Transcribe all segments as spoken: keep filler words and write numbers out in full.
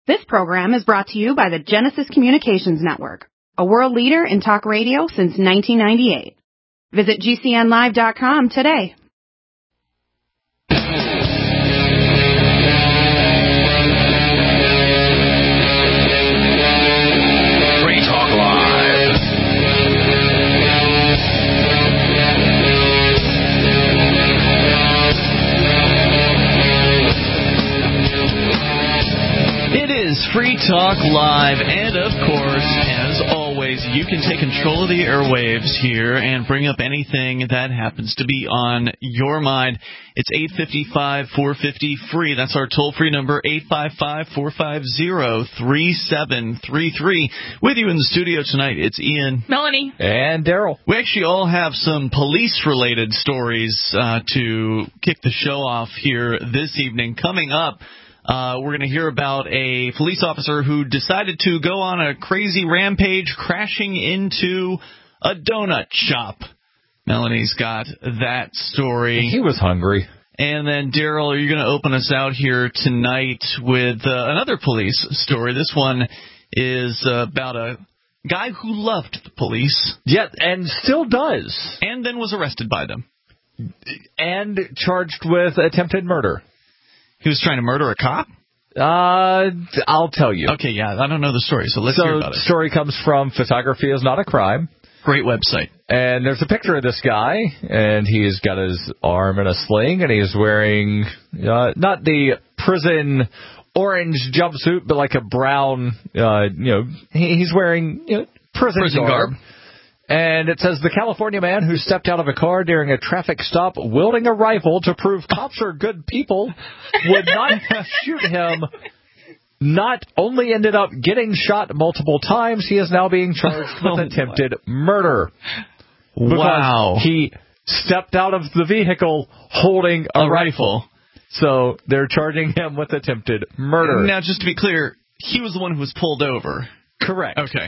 This program is brought to you by the Genesis Communications Network, a world leader in talk radio since nineteen ninety-eight. Visit G C N live dot com today. Free Talk Live, and of course, as always, you can take control of the airwaves here and bring up anything that happens to be on your mind. It's eight five five, four five zero, free. That's our toll-free number, eight five five, four five zero, three seven three three. With you in the studio tonight, it's Ian, Melanie, and Daryl. We actually all have some police-related stories uh, to kick the show off here this evening. Coming up, Uh, we're going to hear about a police officer who decided to go on a crazy rampage, crashing into a donut shop. Melanie's got that story. He was hungry. And then, Daryl, you're going to open us out here tonight with uh, another police story. This one is uh, about a guy who loved the police. Yeah, and still does. And then was arrested by them. And charged with attempted murder. He was trying to murder a cop? Uh, I'll tell you. Okay, yeah, I don't know the story, so let's so hear about it. The story comes from Photography is Not a Crime. Great website. And there's a picture of this guy, and he's got his arm in a sling, and he's wearing uh, not the prison orange jumpsuit, but like a brown, uh, you know, he, he's wearing you know, prison, prison garb. garb. And it says, the California man who stepped out of a car during a traffic stop wielding a rifle to prove cops are good people would not shoot him, not only ended up getting shot multiple times, he is now being charged with oh attempted murder. Wow. He stepped out of the vehicle holding a, a rifle. rifle. So they're charging him with attempted murder. Now, just to be clear, he was the one who was pulled over. Correct. Okay.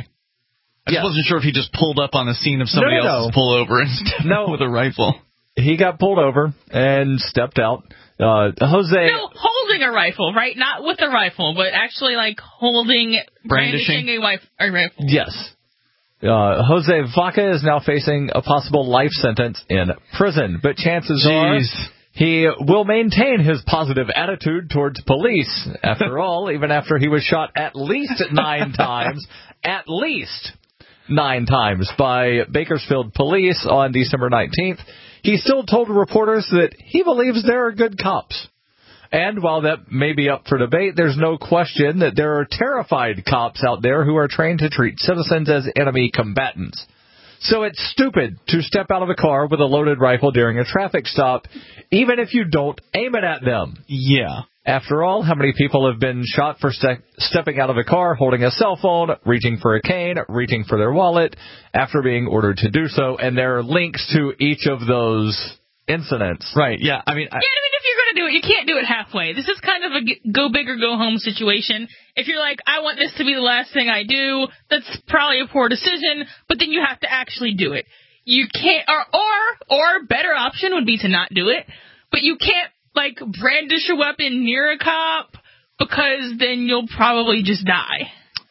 I yes. just wasn't sure if he just pulled up on the scene of somebody no, no, else's no. pullover and stepped no. out with a rifle. He got pulled over and stepped out. Uh, Jose... No, holding a rifle, right? Not with a rifle, but actually, like, holding... Brandishing? Brandishing a, wife, a rifle. Yes. Uh, Jose Vaca is now facing a possible life sentence in prison, but chances Jeez. are he will maintain his positive attitude towards police. After all, even after he was shot at least nine times, at least... nine times by Bakersfield police on December nineteenth, he still told reporters that he believes there are good cops. And while that may be up for debate, there's no question that there are terrified cops out there who are trained to treat citizens as enemy combatants. So it's stupid to step out of a car with a loaded rifle during a traffic stop, even if you don't aim it at them. Yeah. After all, how many people have been shot for ste- stepping out of a car, holding a cell phone, reaching for a cane, reaching for their wallet, after being ordered to do so? And there are links to each of those incidents. Right, yeah. I mean, I, yeah, I mean, if you're going to do it, you can't do it halfway. This is kind of a g- go big or go home situation. If you're like, I want this to be the last thing I do, that's probably a poor decision, but then you have to actually do it. You can't, or, or, or better option would be to not do it, but you can't, like, brandish a weapon near a cop, because then you'll probably just die.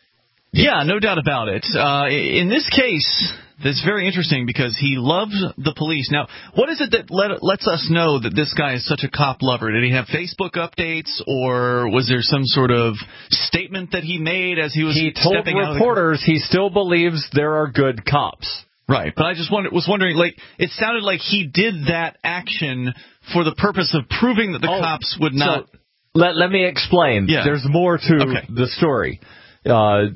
Yeah, no doubt about it. Uh, in this case, that's very interesting because he loves the police. Now, what is it that let, lets us know that this guy is such a cop lover? Did he have Facebook updates, or was there some sort of statement that he made as he was he told stepping out of the reporters he still believes there are good cops. Right, but I just wonder, was wondering, like, it sounded like he did that action for the purpose of proving that the oh, cops would not... So let, let me explain. Yeah. There's more to okay. the story. Uh,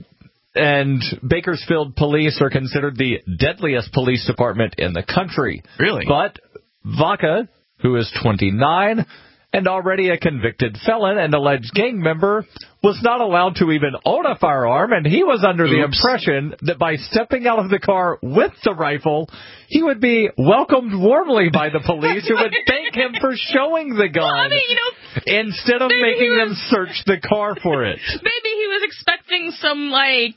and Bakersfield police are considered the deadliest police department in the country. Really? But Vaca, who is twenty-nine and already a convicted felon and alleged gang member, was not allowed to even own a firearm, and he was under Oops. the impression that by stepping out of the car with the rifle, he would be welcomed warmly by the police, who would thank him for showing the gun, well, I mean, you know, instead of making was, them search the car for it. Maybe he was expecting some, like,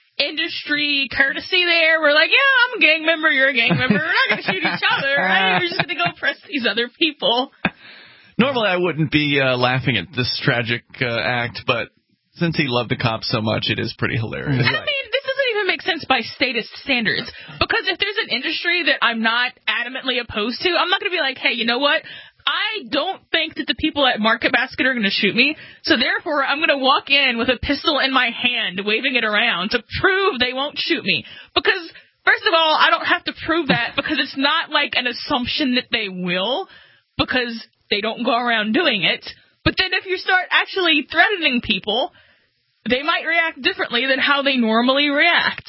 industry courtesy there. We're like, yeah, I'm a gang member, you're a gang member, we're not going to shoot each other, right? We're just going to go press these other people. Normally, I wouldn't be uh, laughing at this tragic uh, act, but since he loved the cops so much, it is pretty hilarious. I mean, this doesn't even make sense by statist standards. Because if there's an industry that I'm not adamantly opposed to, I'm not going to be like, hey, you know what? I don't think that the people at Market Basket are going to shoot me, so therefore I'm going to walk in with a pistol in my hand, waving it around to prove they won't shoot me. Because, first of all, I don't have to prove that because it's not like an assumption that they will, because they don't go around doing it. But then if you start actually threatening people, they might react differently than how they normally react.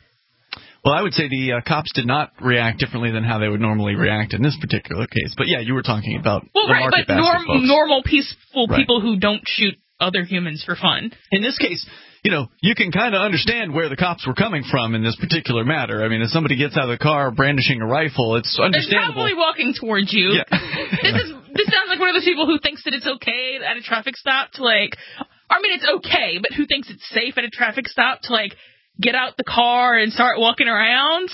Well, I would say the uh, cops did not react differently than how they would normally react in this particular case. But, yeah, you were talking about well, the right, Market but Basket norm- folks. normal, peaceful Right. people who don't shoot other humans for fun. In this case, you know, you can kind of understand where the cops were coming from in this particular matter. I mean, if somebody gets out of the car brandishing a rifle, it's They're understandable. probably walking towards you. Yeah. this is this sounds like one of those people who thinks that it's okay at a traffic stop to, like, I mean, it's okay, but who thinks it's safe at a traffic stop to, like, get out the car and start walking around?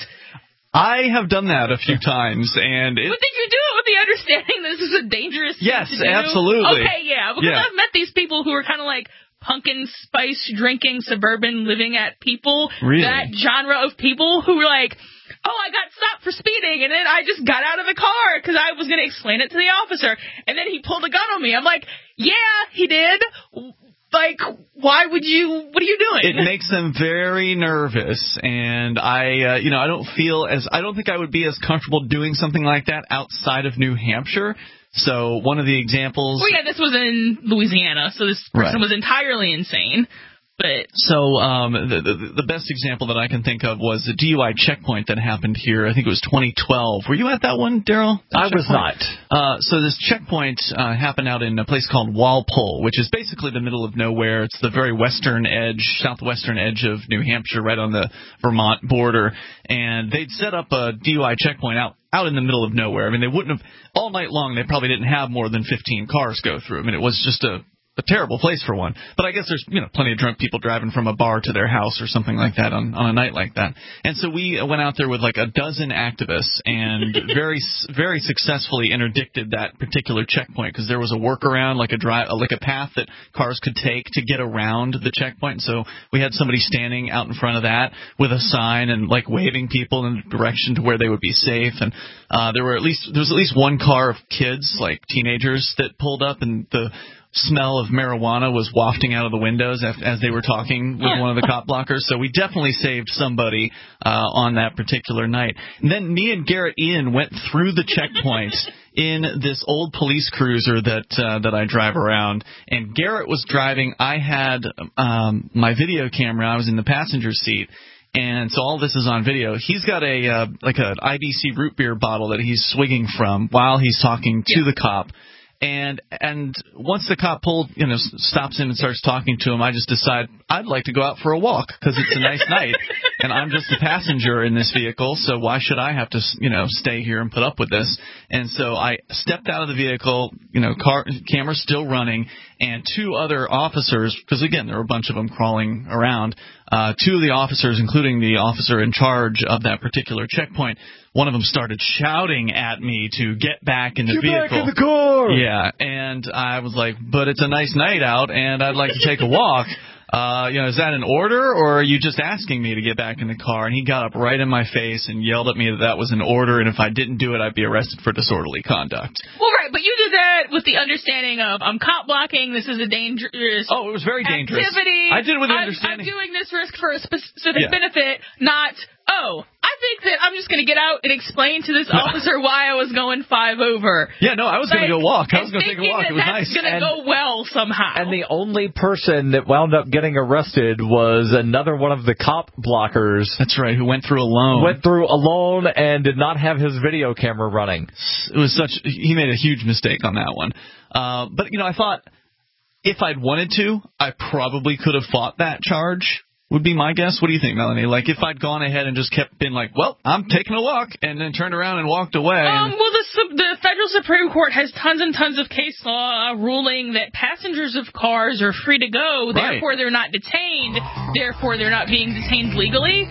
I have done that a few times, and it, But did you do it with the understanding this is a dangerous thing Yes, to do? absolutely. Okay, yeah, because Yeah. I've met these people who are kind of like pumpkin spice drinking suburban living at people. Really? That genre of people who were like, oh, I got stopped for speeding, and then I just got out of the car because I was going to explain it to the officer, and then he pulled a gun on me. I'm like, yeah, he did. Like, why would you, what are you doing? it makes them very nervous, and I, uh, you know, I don't feel as, I don't think I would be as comfortable doing something like that outside of New Hampshire. So one of the examples. Well, yeah, this was in Louisiana, so this person Right. was entirely insane. But So um, the, the the best example that I can think of was the D U I checkpoint that happened here. I think it was twenty twelve. Were you at that one, Daryl? I was not. Uh, so this checkpoint uh, happened out in a place called Walpole, which is basically the middle of nowhere. It's the very western edge, southwestern edge of New Hampshire, right on the Vermont border. And they'd set up a D U I checkpoint out out in the middle of nowhere. I mean, they wouldn't have, all night long, they probably didn't have more than fifteen cars go through. I mean, it was just a a terrible place for one. But I guess there's, you know, plenty of drunk people driving from a bar to their house or something like that on, on a night like that. And so we went out there with like a dozen activists and very, very successfully interdicted that particular checkpoint because there was a workaround, like a drive, like a path that cars could take to get around the checkpoint. So we had somebody standing out in front of that with a sign and like waving people in the direction to where they would be safe. And uh, there were at least, there was at least one car of kids, like teenagers, that pulled up, and the smell of marijuana was wafting out of the windows as, as they were talking with one of the cop blockers. So we definitely saved somebody uh, on that particular night. And then me and Garrett Ian went through the checkpoint in this old police cruiser that uh, that I drive around. And Garrett was driving. I had um, my video camera. I was in the passenger seat. And so all this is on video. He's got a uh, like an I B C root beer bottle that he's swigging from while he's talking to the cop. And and once the cop pulled, you know, stops him and starts talking to him, I just decide I'd like to go out for a walk because it's a nice night, and I'm just a passenger in this vehicle, so why should I have to, you know, stay here and put up with this? And so I stepped out of the vehicle, you know, car camera still running, and two other officers, because again there were a bunch of them crawling around. Uh, two of the officers, including the officer in charge of that particular checkpoint, one of them started shouting at me to get back in the Get vehicle. back in the car! Yeah, and I was like, but it's a nice night out, and I'd like to take a walk. Uh, you know, is that an order, or are you just asking me to get back in the car? And he got up right in my face and yelled at me that that was an order, and if I didn't do it, I'd be arrested for disorderly conduct. Well, right, but you did that with the understanding of I'm cop blocking. This is a dangerous. Oh, it was very dangerous. Activity. I did it with the I'm, understanding. I'm doing this risk for a specific Yeah. benefit, not. Oh, I think that I'm just going to get out and explain to this officer why I was going five over. Yeah, no, I was going to go walk. I was going to take a walk. It was that's nice. going to go well somehow. And the only person that wound up getting arrested was another one of the cop blockers. That's right, who went through alone. Went through alone and did not have his video camera running. It was such, he made a huge mistake on that one. Uh, but, you know, I thought if I'd wanted to, I probably could have fought that charge. Would be my guess. What do you think, Melanie? Like, if I'd gone ahead and just kept been like, well, I'm taking a walk, and then turned around and walked away. Um, and... well, the, the federal Supreme Court has tons and tons of case law ruling that passengers of cars are free to go, Right. therefore they're not detained, therefore they're not being detained legally.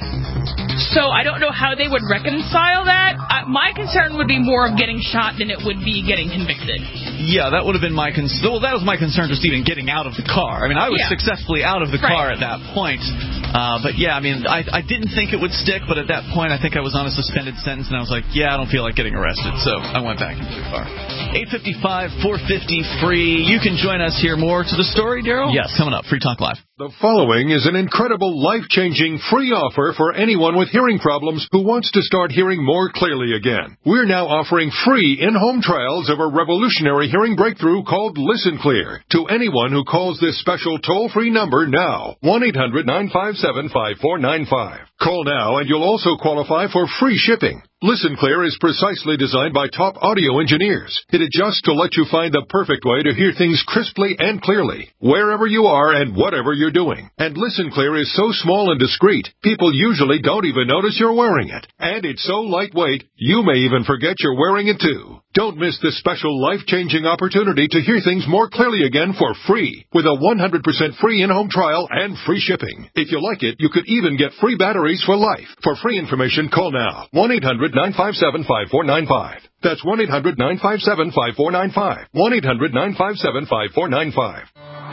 So I don't know how they would reconcile that. Uh, my concern would be more of getting shot than it would be getting convicted. yeah, that would have been my concern. Well, that was my concern, just even getting out of the car. I mean, I was Yeah. successfully out of the Right. car at that point. Uh, but, yeah, I mean, I, I didn't think it would stick, but at that point I think I was on a suspended sentence, and I was like, yeah, I don't feel like getting arrested. So I went back into the car. eight fifty-five, four fifty, free. You can join us here. More to the story, Daryl? Yes. Coming up, Free Talk Live. The following is an incredible, life-changing free offer for anyone with hearing problems who wants to start hearing more clearly again. We're now offering free in-home trials of a revolutionary hearing breakthrough called Listen Clear to anyone who calls this special toll-free number now, one eight hundred nine five seven five four nine five. Call now and you'll also qualify for free shipping. Listen Clear is precisely designed by top audio engineers. It adjusts to let you find the perfect way to hear things crisply and clearly, wherever you are and whatever you're doing. And Listen Clear is so small and discreet, people usually don't even notice you're wearing it. And it's so lightweight, you may even forget you're wearing it too. Don't miss this special life-changing opportunity to hear things more clearly again for free, with a one hundred percent free in-home trial and free shipping. If you like it, you could even get free batteries for life. For free information, call now, one eight hundred nine five seven five four nine five. That's one eight hundred nine five seven five four nine five. one eight hundred nine five seven five four nine five.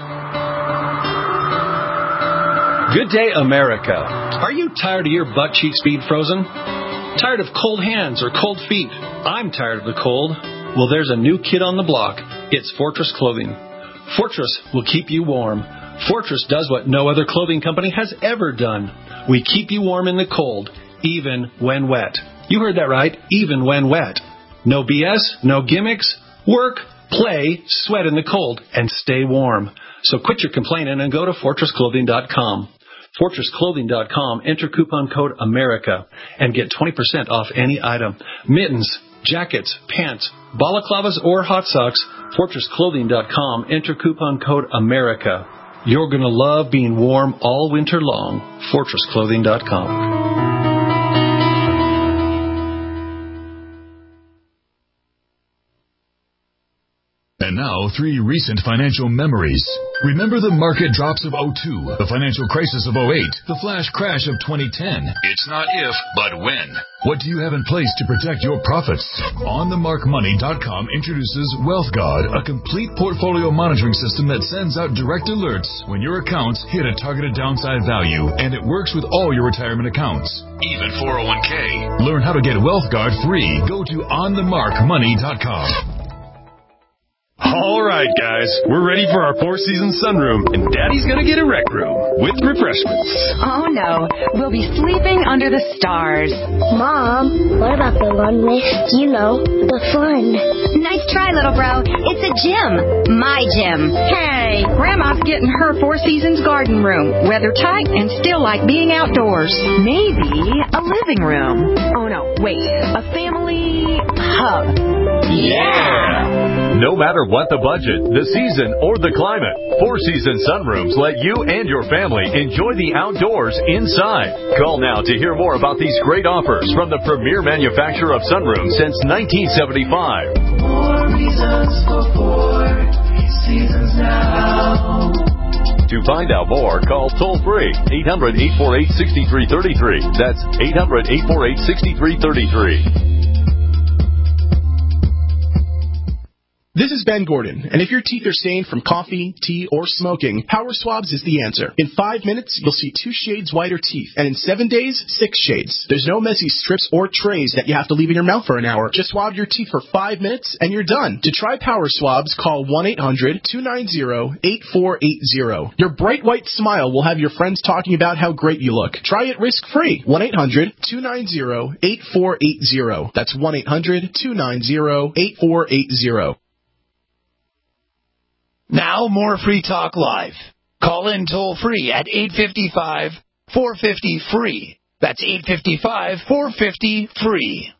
Good day, America. Are you tired of your butt cheeks being frozen? Tired of cold hands or cold feet? I'm tired of the cold. Well, there's a new kid on the block. It's Fortress Clothing. Fortress will keep you warm. Fortress does what no other clothing company has ever done. We keep you warm in the cold, even when wet. You heard that right, even when wet. No B S, no gimmicks. Work, play, sweat in the cold, and stay warm. So quit your complaining and go to fortress clothing dot com. fortress clothing dot com. Enter coupon code AMERICA and get twenty percent off any item. Mittens, jackets, pants, balaclavas, or hot socks. fortress clothing dot com. Enter coupon code AMERICA. You're going to love being warm all winter long. fortress clothing dot com. And now, three recent financial memories. Remember the market drops of oh two, the financial crisis of oh eight, the flash crash of twenty ten. It's not if, but when. What do you have in place to protect your profits? on the mark money dot com introduces WealthGuard, a complete portfolio monitoring system that sends out direct alerts when your accounts hit a targeted downside value, and it works with all your retirement accounts, even four oh one k. Learn how to get WealthGuard free. Go to on the mark money dot com. All right, guys, we're ready for our Four Seasons sunroom, and Daddy's gonna get a rec room with refreshments. Oh, no. We'll be sleeping under the stars. Mom, what about the one with, you know, the fun? Nice try, little bro. It's a gym. My gym. Hey, Grandma's getting her Four Seasons garden room. Weather tight and still like being outdoors. Maybe a living room. Oh, no. Wait. A family hub. Yeah! No matter what the budget, the season, or the climate, Four Seasons Sunrooms let you and your family enjoy the outdoors inside. Call now to hear more about these great offers from the premier manufacturer of sunrooms since nineteen seventy-five. More reasons for Four Seasons now. To find out more, call toll-free eight hundred, eight four eight, six three three three. That's eight hundred, eight four eight, six three three three. This is Ben Gordon, and if your teeth are stained from coffee, tea, or smoking, Power Swabs is the answer. In five minutes, you'll see two shades whiter teeth, and in seven days, six shades. There's no messy strips or trays that you have to leave in your mouth for an hour. Just swab your teeth for five minutes, and you're done. To try Power Swabs, call one eight hundred, two nine zero, eight four eight zero. Your bright white smile will have your friends talking about how great you look. Try it risk-free. one eight hundred, two nine zero, eight four eight zero. That's one eight hundred, two nine zero, eight four eight zero. Now more Free Talk Live. Call in toll free at eight five five, four five zero, free. That's eight five five, four five zero, free.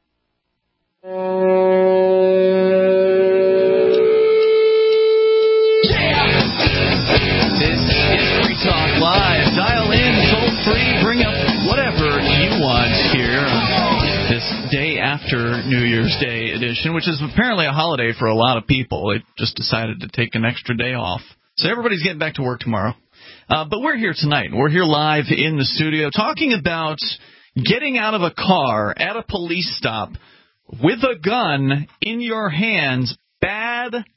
This is Free Talk Live. Dial in toll free. Bring up whatever you want here on this day after New Year's Day edition, which is apparently a holiday for a lot of people. They just decided to take an extra day off. So everybody's getting back to work tomorrow. Uh, but we're here tonight. We're here live in the studio talking about getting out of a car at a police stop with a gun in your hands. Bad,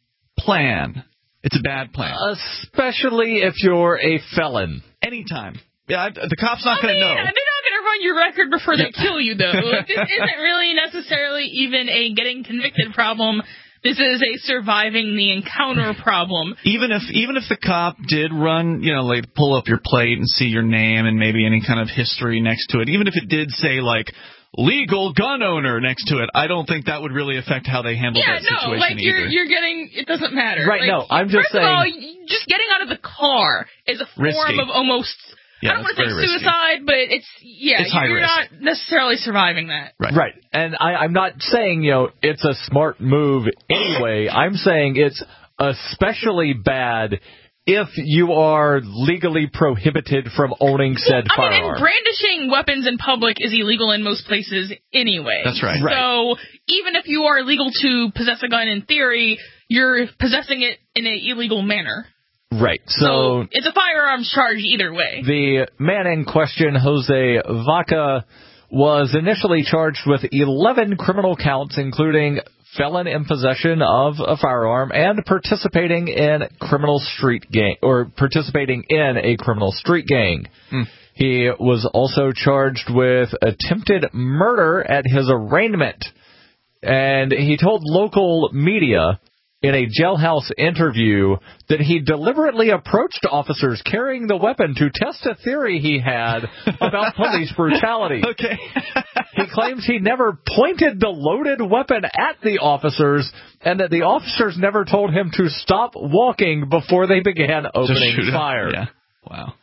plan, it's a bad plan. Especially if you're a felon. Anytime. Yeah, the cop's not I going to mean, know. They're not going to run your record before they kill you, though. Like, this isn't really necessarily even a getting convicted problem. This is a surviving the encounter problem. Even if even if the cop did run, you know, like pull up your plate and see your name and maybe any kind of history next to it, even if it did say, like, legal gun owner next to it, I don't think that would really affect how they handle yeah, that situation no, like you're either. you're getting, it doesn't matter. Right, like, no, I'm just first saying. First of all, just getting out of the car is a form Risky. of almost, Yeah, I don't want to say very risky. suicide, but it's, yeah, It's high you're risk. not necessarily surviving that. Right. Right. And I, I'm not saying, you know, it's a smart move anyway. I'm saying it's especially bad if you are legally prohibited from owning said well, I mean, firearm. and brandishing weapons in public is illegal in most places anyway. That's right. So even if you are legal to possess a gun in theory, you're possessing it in an illegal manner. Right. So, So it's a firearms charge either way. the man in question, Jose Vaca, was initially charged with eleven criminal counts, including felon in possession of a firearm and participating in criminal street gang or participating in a criminal street gang. Mm. He was also charged with attempted murder at his arraignment, and he told local media in a jailhouse interview that he deliberately approached officers carrying the weapon to test a theory he had about police brutality. Okay. He claims he never pointed the loaded weapon at the officers and that the officers never told him to stop walking before they began opening Just shoot fire. him. Yeah. Wow.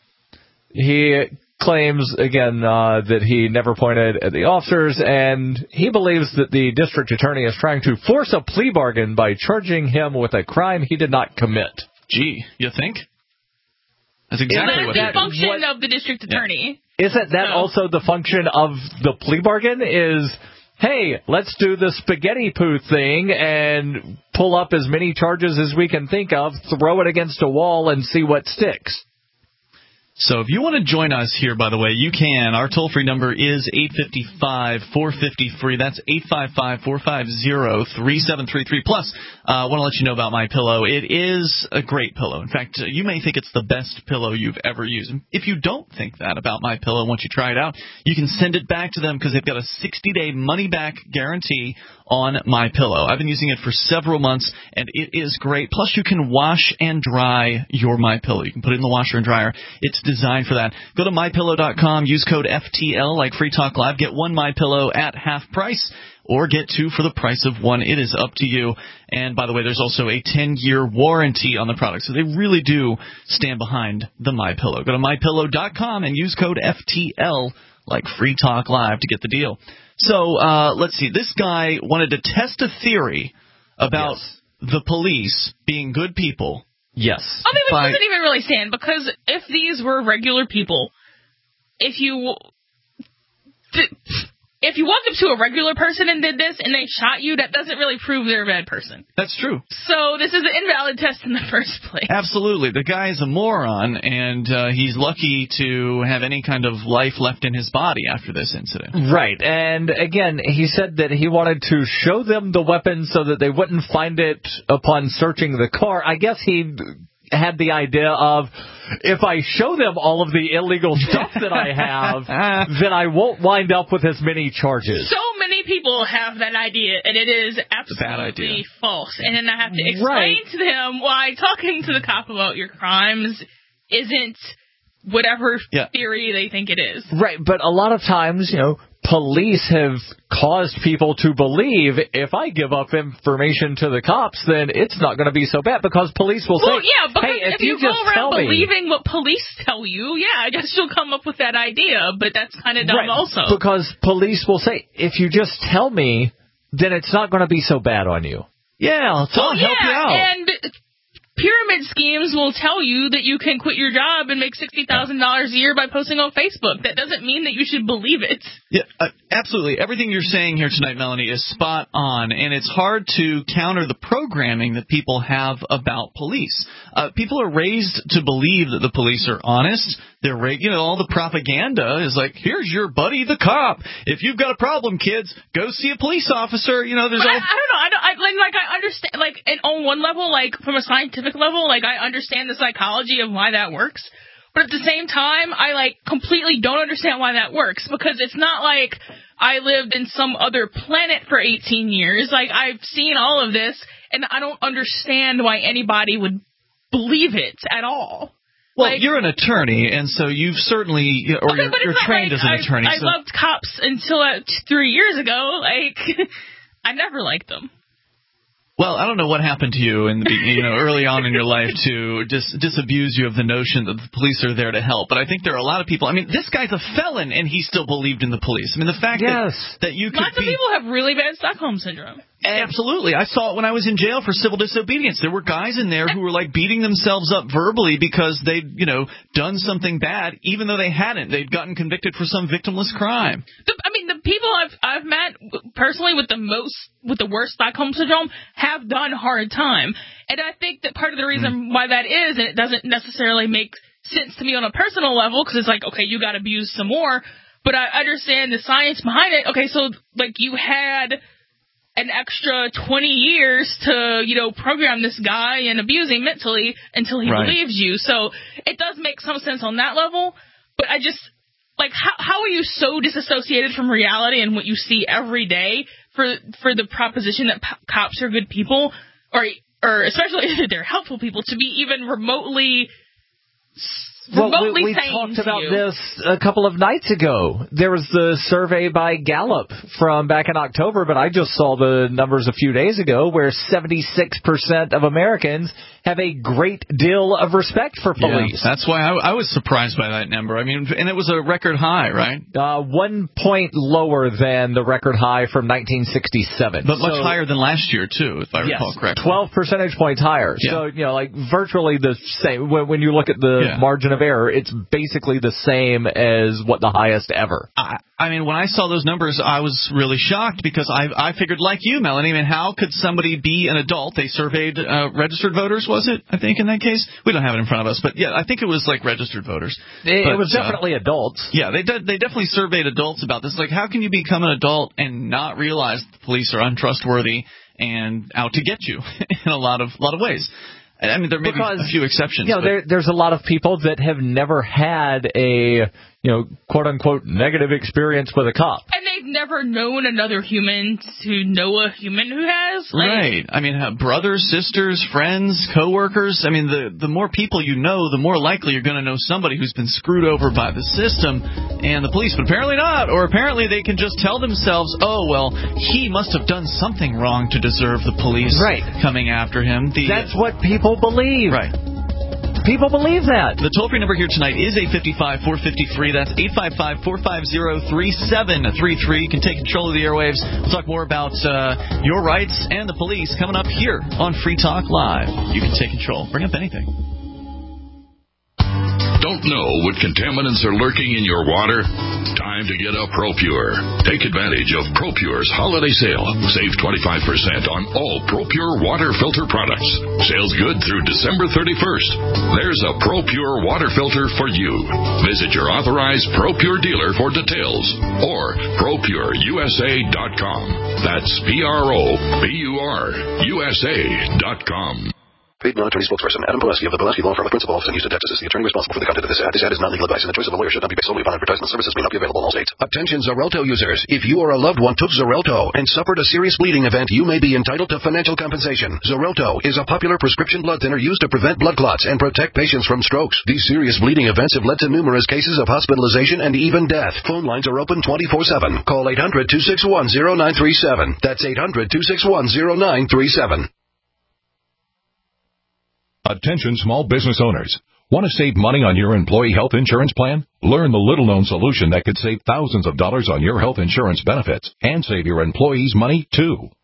He claims, again, uh, that he never pointed at the officers, and he believes that the district attorney is trying to force a plea bargain by charging him with a crime he did not commit. Gee, you think? That's exactly That's what the he did. function what- of the district attorney. Isn't that No. also the function of the plea bargain is, hey, let's do the spaghetti poo thing and pull up as many charges as we can think of, throw it against a wall, and see what sticks? So if you want to join us here, by the way, you can. Our toll-free number is eight five five, four five zero, free. That's eight five five, four five zero, three seven three three. Plus, I uh, want to let you know about MyPillow. It is a great pillow. In fact, uh, you may think it's the best pillow you've ever used. If you don't think that about MyPillow, once you try it out, you can send it back to them because they've got a sixty-day money-back guarantee on MyPillow. I've been using it for several months, and it is great. Plus, you can wash and dry your MyPillow. You can put it in the washer and dryer. It's designed for that. Go to my pillow dot com, use code F T L like Free Talk Live. Get one MyPillow at half price, or get two for the price of one. It is up to you. And by the way, there's also a ten-year warranty on the product, so they really do stand behind the MyPillow. Go to my pillow dot com and use code F T L like Free Talk Live to get the deal. So uh, let's see. This guy wanted to test a theory about Yes. the police being good people. Yes. I mean, By- it doesn't even really stand, because if these were regular people, if you th- if you walked up to a regular person and did this and they shot you, that doesn't really prove they're a bad person. That's true. So this is an invalid test in the first place. Absolutely. The guy is a moron, and uh, he's lucky to have any kind of life left in his body after this incident. Right. And again, he said that he wanted to show them the weapon so that they wouldn't find it upon searching the car. I guess he had the idea of, if I show them all of the illegal stuff that I have, then I won't wind up with as many charges. So many people have that idea, and it is bad idea. absolutely false. And then I have to explain Right. to them why talking to the cop about your crimes isn't whatever Yeah. theory they think it is. Right, but a lot of times, you know, police have caused people to believe if I give up information to the cops, then it's not going to be so bad, because police will Well, say, yeah, because hey, if, if you, you, just go around tell me. believing what police tell you, yeah, I guess you'll come up with that idea, but that's kind of dumb Right, also. because police will say, if you just tell me, then it's not going to be so bad on you. Yeah, I'll, Well, I'll help yeah, you out. and pyramid schemes will tell you that you can quit your job and make sixty thousand dollars a year by posting on Facebook. That doesn't mean that you should believe it. Yeah, uh, absolutely. Everything you're saying here tonight, Melanie, is spot on, and it's hard to counter the programming that people have about police. Uh, people are raised to believe that the police are honest. They're, ra- you know, all the propaganda is like, here's your buddy, the cop. If you've got a problem, kids, go see a police officer. You know, there's but all. I, I don't know. I don't. I, like, like I understand. Like, and on one level, like from a scientific level, like I understand the psychology of why that works. But at the same time, I like completely don't understand why that works, because it's not like I lived in some other planet for eighteen years. Like, I've seen all of this, and I don't understand why anybody would believe it at all. Well, like, you're an attorney, and so you've certainly, or okay, you're, but you're trained like as an I, attorney. I so. loved cops until uh, three years ago. Like, I never liked them. Well, I don't know what happened to you in the, you know, early on in your life to dis- disabuse you of the notion that the police are there to help. But I think there are a lot of people. I mean, this guy's a felon, and he still believed in the police. I mean, the fact yes. that, that you could Lots be... of people have really bad Stockholm Syndrome. Absolutely. I saw it when I was in jail for civil disobedience. There were guys in there who were like beating themselves up verbally because they'd, you know, done something bad, even though they hadn't. They'd gotten convicted for some victimless crime. The, I mean, the people I've I've met personally with the most with the worst Stockholm Syndrome have done hard time, and I think that part of the reason mm. why that is, and it doesn't necessarily make sense to me on a personal level, because it's like, okay, you got abused some more, but I understand the science behind it. Okay, so like you had an extra twenty years to, you know, program this guy and abuse him mentally until he right. believes you. So it does make some sense on that level. But I just, like, how how are you so disassociated from reality and what you see every day for for the proposition that p- cops are good people, or or especially if they're helpful people, to be even remotely Well, remotely we, we sane talked to about you? this a couple of nights ago. There was the survey by Gallup from back in October, but I just saw the numbers a few days ago where seventy-six percent of Americans have a great deal of respect for police. Yeah, that's why I, I was surprised by that number. I mean, and it was a record high, right? Uh, one point lower than the record high from nineteen sixty-seven. But much so, higher than last year, too, if I yes, recall correctly. twelve percentage points higher. Yeah. So, you know, like virtually the same. When, when you look at the yeah. margin of error, it's basically the same as what the highest ever. I, I mean, when I saw those numbers, I was really shocked because I I figured, like you, Melanie, I mean, how could somebody be an adult? They surveyed uh, registered voters, was it, I think, in that case? We don't have it in front of us, but yeah, I think it was like registered voters. It, but, it was definitely uh, adults. Yeah, they de- they definitely surveyed adults about this. Like, how can you become an adult and not realize the police are untrustworthy and out to get you in a lot of lot of ways? I mean, there may because, be a few exceptions. You know, there, there's a lot of people that have never had a, you know, quote-unquote negative experience with a cop. And they've never known another human to know a human who has. Like, right. I mean, uh, brothers, sisters, friends, coworkers. I mean, the, the more people you know, the more likely you're going to know somebody who's been screwed over by the system and the police. But apparently not. Or apparently they can just tell themselves, oh, well, he must have done something wrong to deserve the police right. coming after him. The, That's what people believe. Right. People believe that. The toll-free number here tonight is eight five five, four five zero, free. That's eight five five, four five zero, three seven three three. You can take control of the airwaves. We'll talk more about uh, your rights and the police coming up here on Free Talk Live. You can take control. Bring up anything. Don't know what contaminants are lurking in your water? Time to get a ProPure. Take advantage of ProPure's holiday sale. Save twenty-five percent on all ProPure water filter products. Sales good through December thirty-first. There's a ProPure water filter for you. Visit your authorized ProPure dealer for details or Pro Pure U S A dot com. That's P R O P U R U S A dot com. Paid non-attorney spokesperson Adam Pileski of the Pileski Law Firm of Principal Office in Houston, Texas is the attorney responsible for the content of this ad. This ad is not legal advice, and the choice of a lawyer should not be based solely upon advertisement. Services may not be available in all states. Attention Xarelto users. If you or a loved one took Xarelto and suffered a serious bleeding event, you may be entitled to financial compensation. Xarelto is a popular prescription blood thinner used to prevent blood clots and protect patients from strokes. These serious bleeding events have led to numerous cases of hospitalization and even death. Phone lines are open twenty-four seven. Call eight hundred, two six one, zero nine three seven. That's eight hundred, two six one, zero nine three seven. Attention small business owners. Want to save money on your employee health insurance plan? Learn the little-known solution that could save thousands of dollars on your health insurance benefits and save your employees money, too.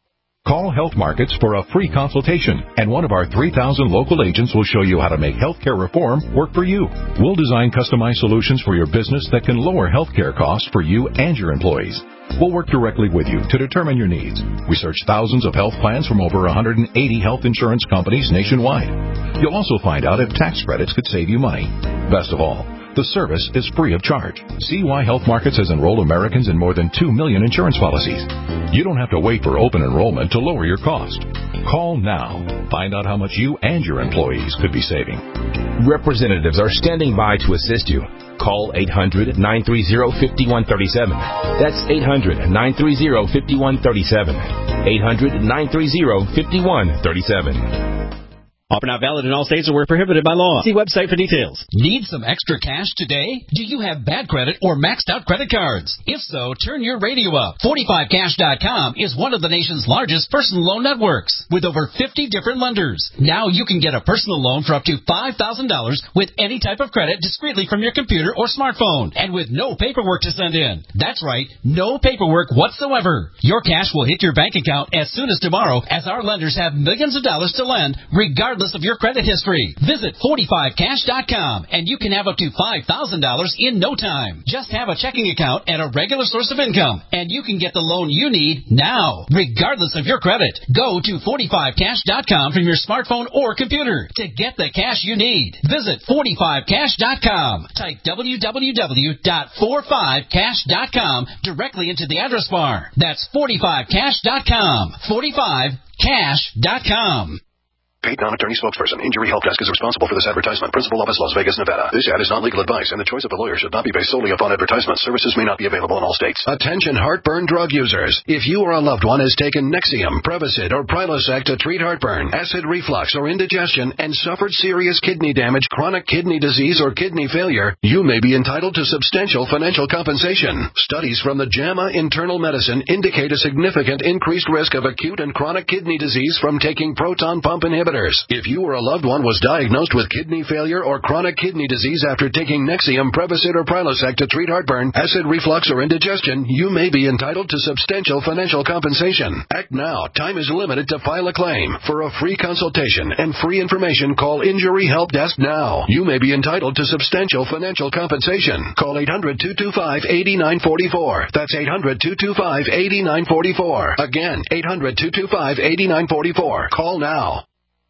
Call Health Markets for a free consultation, and one of our three thousand local agents will show you how to make healthcare reform work for you. We'll design customized solutions for your business that can lower healthcare costs for you and your employees. We'll work directly with you to determine your needs. We search thousands of health plans from over one hundred eighty health insurance companies nationwide. You'll also find out if tax credits could save you money. Best of all, the service is free of charge. See why Health Markets has enrolled Americans in more than two million insurance policies. You don't have to wait for open enrollment to lower your cost. Call now. Find out how much you and your employees could be saving. Representatives are standing by to assist you. Call eight hundred, nine three zero, five one three seven. That's eight hundred, nine three zero, five one three seven. eight hundred, nine three zero, five one three seven. Offer not valid in all states or where prohibited by law. See website for details. Need some extra cash today? Do you have bad credit or maxed out credit cards? If so, turn your radio up. forty-five cash dot com is one of the nation's largest personal loan networks with over fifty different lenders. Now you can get a personal loan for up to five thousand dollars with any type of credit discreetly from your computer or smartphone and with no paperwork to send in. That's right, no paperwork whatsoever. Your cash will hit your bank account as soon as tomorrow, as our lenders have millions of dollars to lend regardless of your credit history. Visit forty-five cash dot com and you can have up to five thousand dollars in no time. Just have a checking account and a regular source of income and you can get the loan you need now, regardless of your credit. Go to forty-five cash dot com from your smartphone or computer to get the cash you need. Visit forty-five cash dot com. Type w w w dot forty-five cash dot com directly into the address bar. That's forty-five cash dot com. forty-five cash dot com. Paid non-attorney spokesperson. Injury Help Desk is responsible for this advertisement. Principal office, Las Vegas, Nevada. This ad is not legal advice, and the choice of the lawyer should not be based solely upon advertisement. Services may not be available in all states. Attention heartburn drug users. If you or a loved one has taken Nexium, Prevacid, or Prilosec to treat heartburn, acid reflux, or indigestion, and suffered serious kidney damage, chronic kidney disease, or kidney failure, you may be entitled to substantial financial compensation. Studies from the JAMA Internal Medicine indicate a significant increased risk of acute and chronic kidney disease from taking proton pump inhibitors. If you or a loved one was diagnosed with kidney failure or chronic kidney disease after taking Nexium, Prevacid, or Prilosec to treat heartburn, acid reflux, or indigestion, you may be entitled to substantial financial compensation. Act now. Time is limited to file a claim. For a free consultation and free information, call Injury Help Desk now. You may be entitled to substantial financial compensation. Call eight hundred, two two five, eight nine four four. That's eight hundred, two two five, eight nine four four. Again, eight hundred, two two five, eight nine four four. Call now.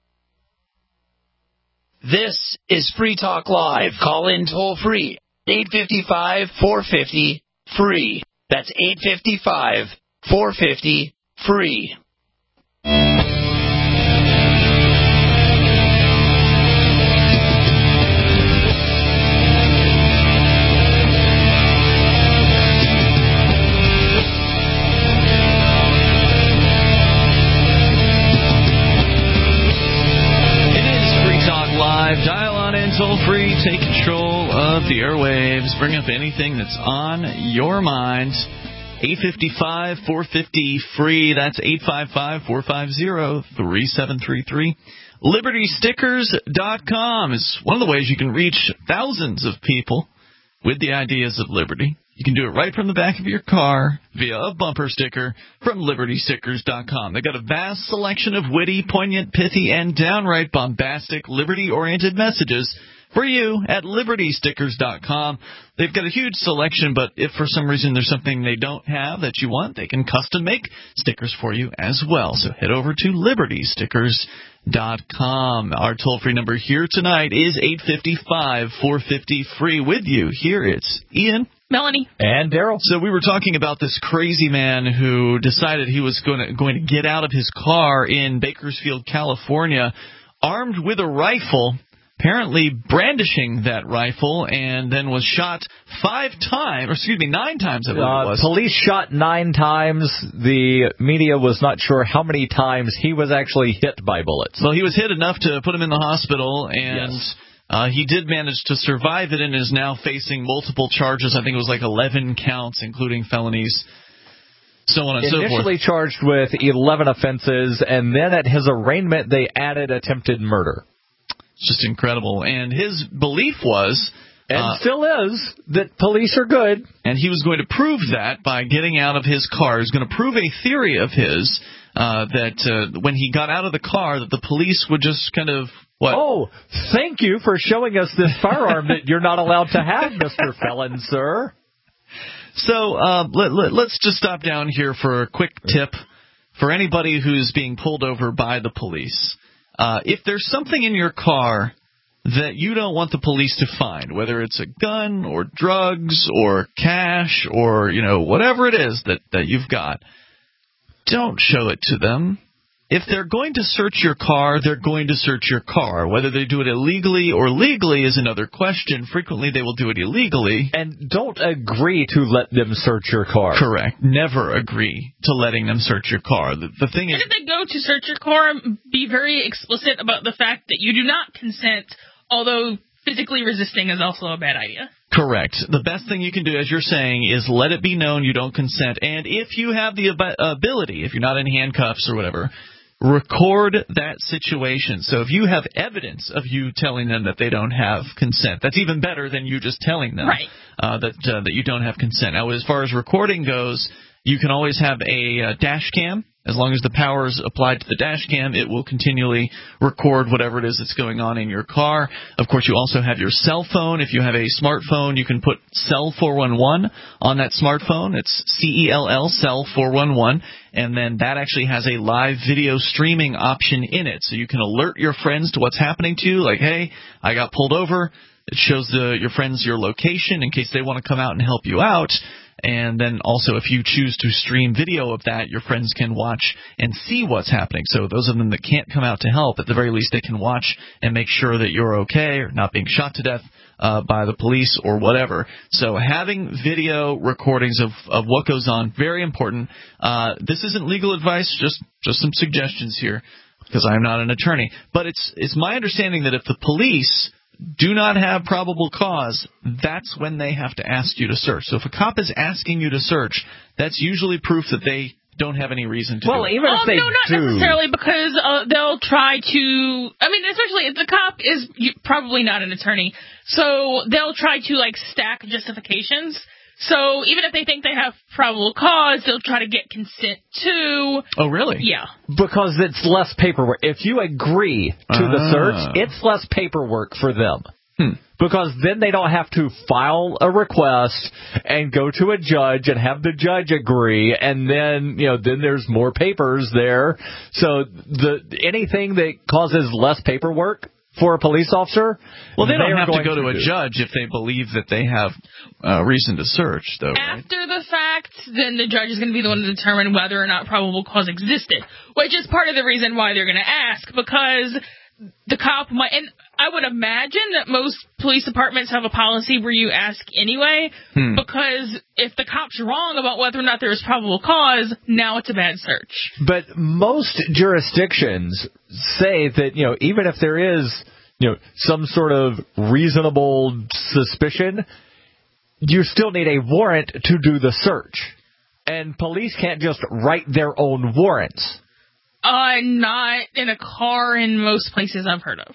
This is Free Talk Live. Call in toll free. eight five five, four five zero, free. That's eight five five, four five zero, free. Dial on in toll free, take control of the airwaves, bring up anything that's on your mind. eight five five, four five zero, free. That's eight five five, four five zero, three seven three three. Liberty Stickers dot com is one of the ways you can reach thousands of people with the ideas of liberty. You can do it right from the back of your car via a bumper sticker from Liberty Stickers dot com. They've got a vast selection of witty, poignant, pithy, and downright bombastic, liberty-oriented messages for you at Liberty Stickers dot com. They've got a huge selection, but if for some reason there's something they don't have that you want, they can custom make stickers for you as well. So head over to Liberty Stickers dot com. Our toll-free number here tonight is eight five five, four five zero, free. With you here, it's Ian, Melanie, and Daryl. So we were talking about this crazy man who decided he was going to, going to get out of his car in Bakersfield, California, armed with a rifle, apparently brandishing that rifle, and then was shot five times, or excuse me, nine times, I believe uh, it was. Police shot nine times. The media was not sure how many times he was actually hit by bullets. Well, he was hit enough to put him in the hospital, and yes. uh, he did manage to survive it and is now facing multiple charges. I think it was like eleven counts, including felonies, so on and so forth. Initially charged with eleven offenses, and then at his arraignment they added attempted murder. It's just incredible. And his belief was, and uh, still is, that police are good. And he was going to prove that by getting out of his car. He was going to prove a theory of his uh, that uh, when he got out of the car, that the police would just kind of what? Oh, thank you for showing us this firearm that you're not allowed to have, Mister Felon, sir. So uh, let, let, let's just stop down here for a quick tip for anybody who's being pulled over by the police. Uh, if there's something in your car that you don't want the police to find, whether it's a gun or drugs or cash or, you know, whatever it is that, that you've got, don't show it to them. If they're going to search your car, they're going to search your car. Whether they do it illegally or legally is another question. Frequently, they will do it illegally. And don't agree to let them search your car. Correct. Never agree to letting them search your car. The, the thing is, and if they go to search your car, be very explicit about the fact that you do not consent, although physically resisting is also a bad idea. Correct. The best thing you can do, as you're saying, is let it be known you don't consent. And if you have the ab- ability, if you're not in handcuffs or whatever, record that situation. So if you have evidence of you telling them that they don't have consent, that's even better than you just telling them right. uh, that uh, that you don't have consent. Now, as far as recording goes, you can always have a uh, dash cam. As long as the power is applied to the dash cam, it will continually record whatever it is that's going on in your car. Of course, you also have your cell phone. If you have a smartphone, you can put Cell four one one on that smartphone. It's C E L L, Cell four one one. And then that actually has a live video streaming option in it. So you can alert your friends to what's happening to you. Like, hey, I got pulled over. It shows the, your friends your location in case they want to come out and help you out. And then also, if you choose to stream video of that, your friends can watch and see what's happening. So those of them that can't come out to help, at the very least, they can watch and make sure that you're okay or not being shot to death uh, by the police or whatever. So having video recordings of, of what goes on, very important. Uh, this isn't legal advice, just just some suggestions here, because I'm not an attorney. But it's it's my understanding that if the police do not have probable cause, that's when they have to ask you to search. So if a cop is asking you to search, that's usually proof that they don't have any reason to well, do it. even if um, they no, not do. necessarily, because uh, they'll try to, I mean, especially if the cop is probably not an attorney, so they'll try to, like, stack justifications. So even if they think they have probable cause, they'll try to get consent to. Oh, really? Yeah. Because it's less paperwork. If you agree to ah. the search, it's less paperwork for them. Hmm. Because then they don't have to file a request and go to a judge and have the judge agree, and then, you know, then there's more papers there. So the anything that causes less paperwork for a police officer, well, they don't have to go to, to a do. judge if they believe that they have uh, reason to search, though. Right? After the fact, then the judge is going to be the one to determine whether or not probable cause existed, which is part of the reason why they're going to ask, because the cop might, and I would imagine that most police departments have a policy where you ask anyway, hmm. because if the cop's wrong about whether or not there is probable cause, now it's a bad search. But most jurisdictions say that, you know, even if there is, you know, some sort of reasonable suspicion, you still need a warrant to do the search. And police can't just write their own warrants. Uh, not in a car in most places I've heard of.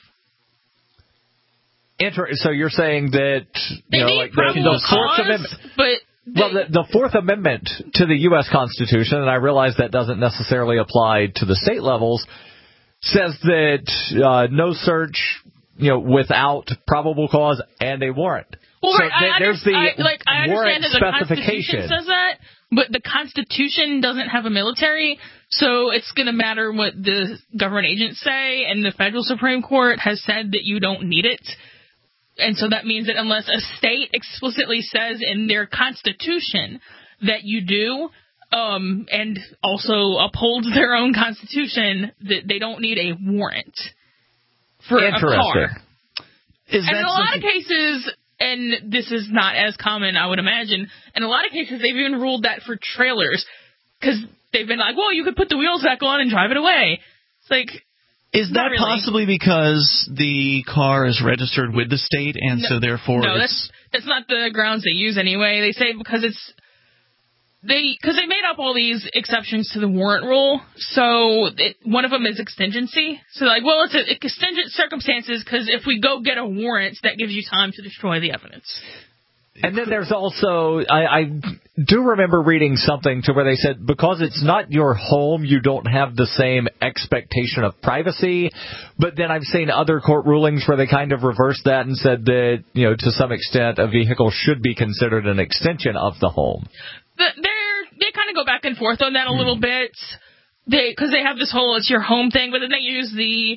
Inter- so you're saying that, you they know, need like probable the Fourth cause, Amendment, but they, well, the, the Fourth Amendment to the U S Constitution, and I realize that doesn't necessarily apply to the state levels, says that uh, no search, you know, without probable cause and a warrant. Well, so right, th- I there's the I, like, I warrant understand that the specification Constitution says that, but the Constitution doesn't have a military, so it's going to matter what the government agents say, and the federal Supreme Court has said that you don't need it. And so that means that unless a state explicitly says in their Constitution that you do, um, and also upholds their own Constitution, that they don't need a warrant for a car. Is and that in a lot of something- cases, and this is not as common, I would imagine, in a lot of cases they've even ruled that for trailers, because they've been like, well, you could put the wheels back on and drive it away. It's like, is that really. possibly because the car is registered with the state, and no, so therefore no, it's... that's that's not the grounds they use anyway. They say because it's they because they made up all these exceptions to the warrant rule. So it, one of them is extingency. So like, well, it's a, extingent circumstances because if we go get a warrant, that gives you time to destroy the evidence. And then there's also, I, I do remember reading something to where they said because it's not your home, you don't have the same expectation of privacy. But then I've seen other court rulings where they kind of reversed that and said that, you know, to some extent, a vehicle should be considered an extension of the home. The, they're, they kind of go back and forth on that a little bit. They, because they have this whole it's your home thing, but then they use the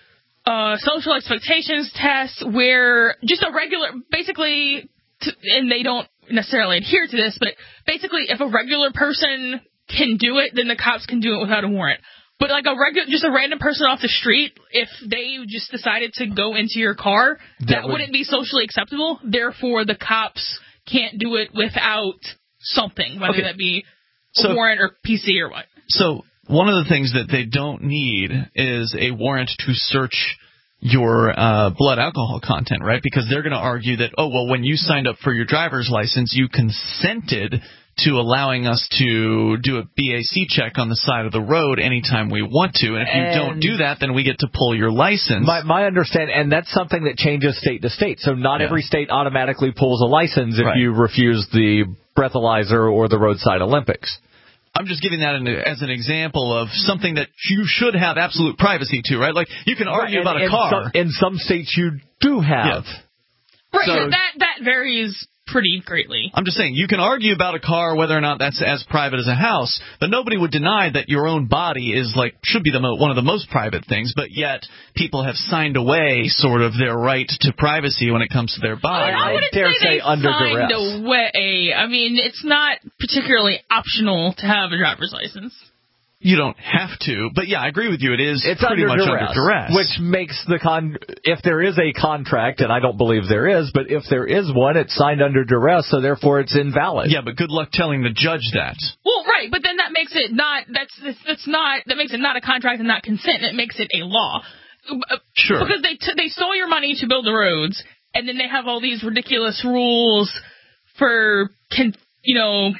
uh, social expectations test where just a regular, basically, to, and they don't necessarily adhere to this, but basically if a regular person can do it, then the cops can do it without a warrant. But like a regular, just a random person off the street, if they just decided to go into your car, that, that would, wouldn't be socially acceptable. Therefore, the cops can't do it without something, whether okay. that be a so, warrant or P C or what. So one of the things that they don't need is a warrant to search your uh, blood alcohol content, right? Because they're going to argue that, oh, well, when you signed up for your driver's license, you consented to allowing us to do a B A C check on the side of the road anytime we want to. And if you and don't do that, then we get to pull your license. My, my understanding, and that's something that changes state to state. So not yeah. every state automatically pulls a license if right. you refuse the breathalyzer or the roadside Olympics. I'm just giving that as an example of something that you should have absolute privacy to, right? Like, you can argue right, about and, a car. Some, in some states, you do have. Yeah. Right, so, that that varies pretty greatly. I'm just saying, you can argue about a car whether or not that's as private as a house, but nobody would deny that your own body is like should be the mo- one of the most private things, but yet people have signed away sort of their right to privacy when it comes to their body. I, I wouldn't dare say, say they under signed duress. away. I mean, it's not particularly optional to have a driver's license. You don't have to, but yeah, I agree with you. It is it's pretty under much duress, under duress. Which makes the con, if there is a contract, and I don't believe there is, but if there is one, it's signed under duress, so therefore it's invalid. Yeah, but good luck telling the judge that. Well, right, but then that makes it not, that's, that's not, that makes it not a contract and not consent, it makes it a law. Sure. Because they, t- they stole your money to build the roads, and then they have all these ridiculous rules for, con- you know,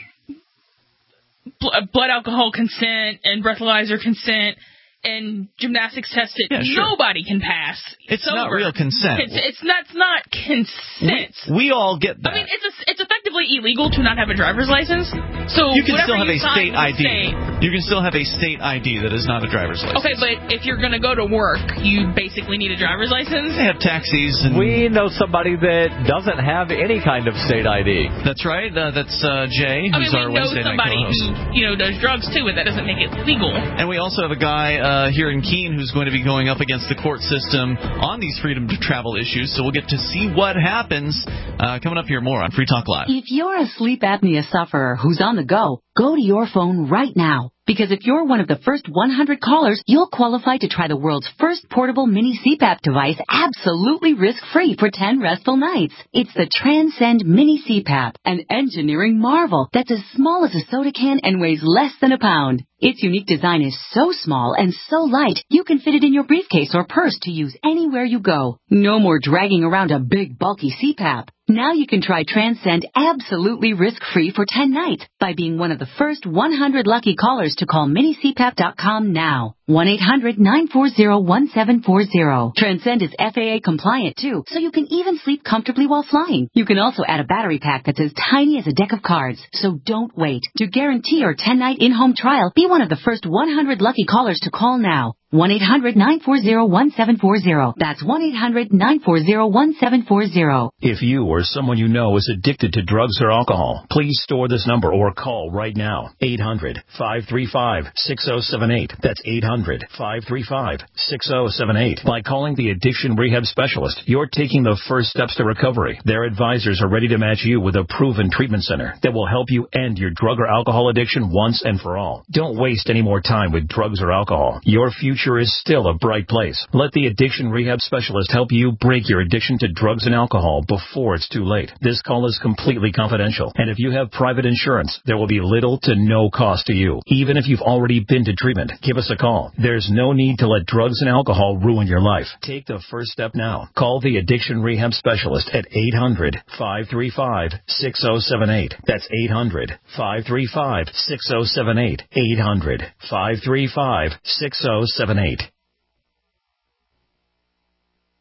blood alcohol consent and breathalyzer consent and gymnastics test that yeah, sure. nobody can pass. It's sober. not real consent. It's, it's not, it's not consent. We, we all get that. I mean, it's a, it's effectively illegal to not have a driver's license. So you can still have you a state I D. Say, you can still have a state I D that is not a driver's license. Okay, but if you're going to go to work, you basically need a driver's license. They have taxis. And we know somebody that doesn't have any kind of state I D. That's right. Uh, that's uh, Jay, who's I mean, our we know Wednesday night somebody co-host. who, you know, does drugs too, but that doesn't make it legal. And we also have a guy uh, here in Keene who's going to be going up against the court system on these freedom to travel issues, so we'll get to see what happens. Uh, coming up here more on Free Talk Live. If you're a sleep apnea sufferer who's on the go, go to your phone right now. Because if you're one of the first one hundred callers, you'll qualify to try the world's first portable mini C PAP device absolutely risk-free for ten restful nights. It's the Transcend Mini C PAP, an engineering marvel that's as small as a soda can and weighs less than a pound. Its unique design is so small and so light, you can fit it in your briefcase or purse to use anywhere you go. No more dragging around a big, bulky C PAP. Now you can try Transcend absolutely risk-free for ten nights by being one of the first one hundred lucky callers to call mini c pap dot com now. one eight hundred nine four zero one seven four zero. Transcend is F A A compliant too, so you can even sleep comfortably while flying. You can also add a battery pack that's as tiny as a deck of cards, so don't wait. To guarantee your ten-night in-home trial, be one of the first one hundred lucky callers to call now. one eight hundred nine four zero one seven four zero. That's one eight hundred nine four zero one seven four zero. If you or someone you know is addicted to drugs or alcohol, please store this number or call right now. eight hundred five three five six zero seven eight. That's eight hundred five three five six zero seven eight. By calling the Addiction Rehab Specialist, you're taking the first steps to recovery. Their advisors are ready to match you with a proven treatment center that will help you end your drug or alcohol addiction once and for all. Don't waste any more time with drugs or alcohol. Your future is still a bright place. Let the Addiction Rehab Specialist help you break your addiction to drugs and alcohol before it's too late. This call is completely confidential, and if you have private insurance, there will be little to no cost to you. Even if you've already been to treatment, give us a call. There's no need to let drugs and alcohol ruin your life. Take the first step now. Call the Addiction Rehab Specialist at eight hundred five three five six zero seven eight. That's eight hundred five three five six zero seven eight. eight hundred five three five six zero seven eight.